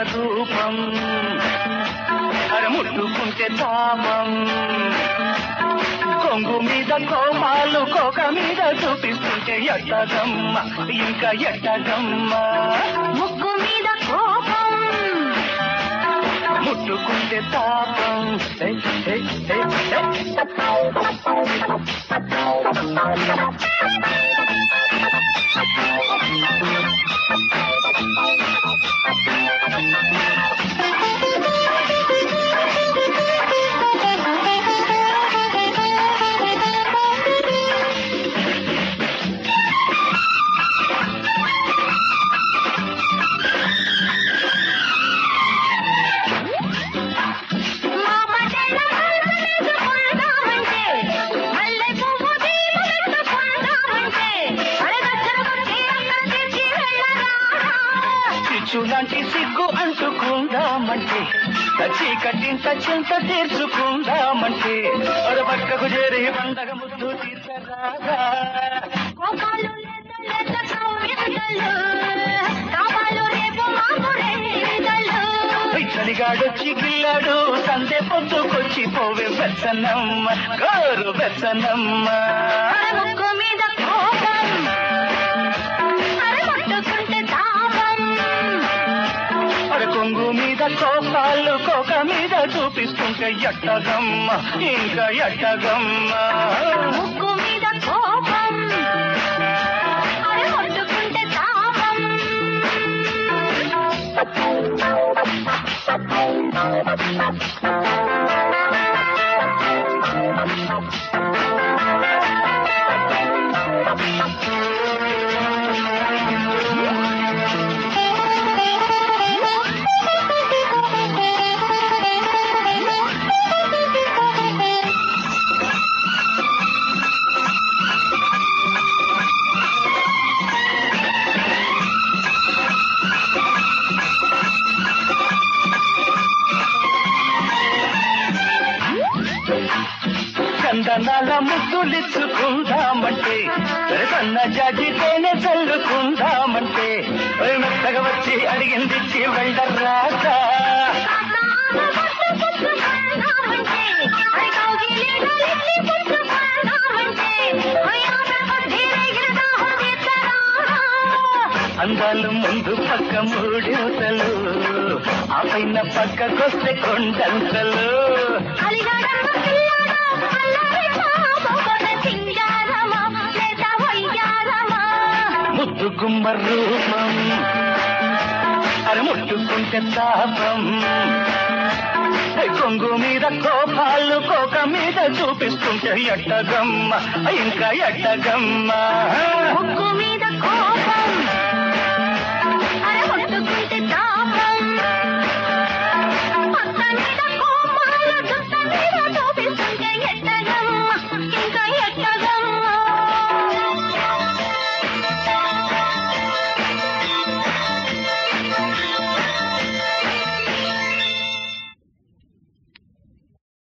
రూపం ముట్టుకుంటే తాపం కొంగు మీద కోపాలు కోక మీద చూపిస్తుంటే ఎట్టగమ్మ ఇంకా ఎట్టగమ్మ ముగ్గు మీద కోపం ముట్టుకుంటే తాపం లాంటి సిగ్గు అంటుకుందామంటే చీకటింత చింత తీర్చుకుందామంటే పక్కకు చేరి పండగ ముద్దు తీర్చరాగా చలిగాడొచ్చి గిల్లాడు సందే పొద్దుకొచ్చి పోవే వెచ్చనమ్మ గోరు వెచ్చనమ్మ మీద కోపం ముట్టుకుంటే తాపం కొంగు మీద కోపాలు కోక మీద చూపిస్తుంటే ఎట్టగమ్మ ఇంకా ఎట్టగమ్మ ముగ్గు మీద కోపం ముట్టుకుంటే తాపం చందనాల ముద్దులిచ్చుకుందామంటే సన్న జాజితోనే చల్లుకుందామంటే మెత్తగా వచ్చి అడిగిందిచ్చి వెళ్ళరాదా అందాలు ముందు పక్క మూడేతలు ఆ పైన పక్కకొస్తే కొండంతలు ముద్దు గుమ్మ రూపం ముట్టుకుంటే తాపం కొంగు మీద కోపాలు కోక మీద చూపిస్తుంటే ఎట్టగమ్మ ఇంకా ఎట్టగమ్మ ముగ్గు మీద కోపం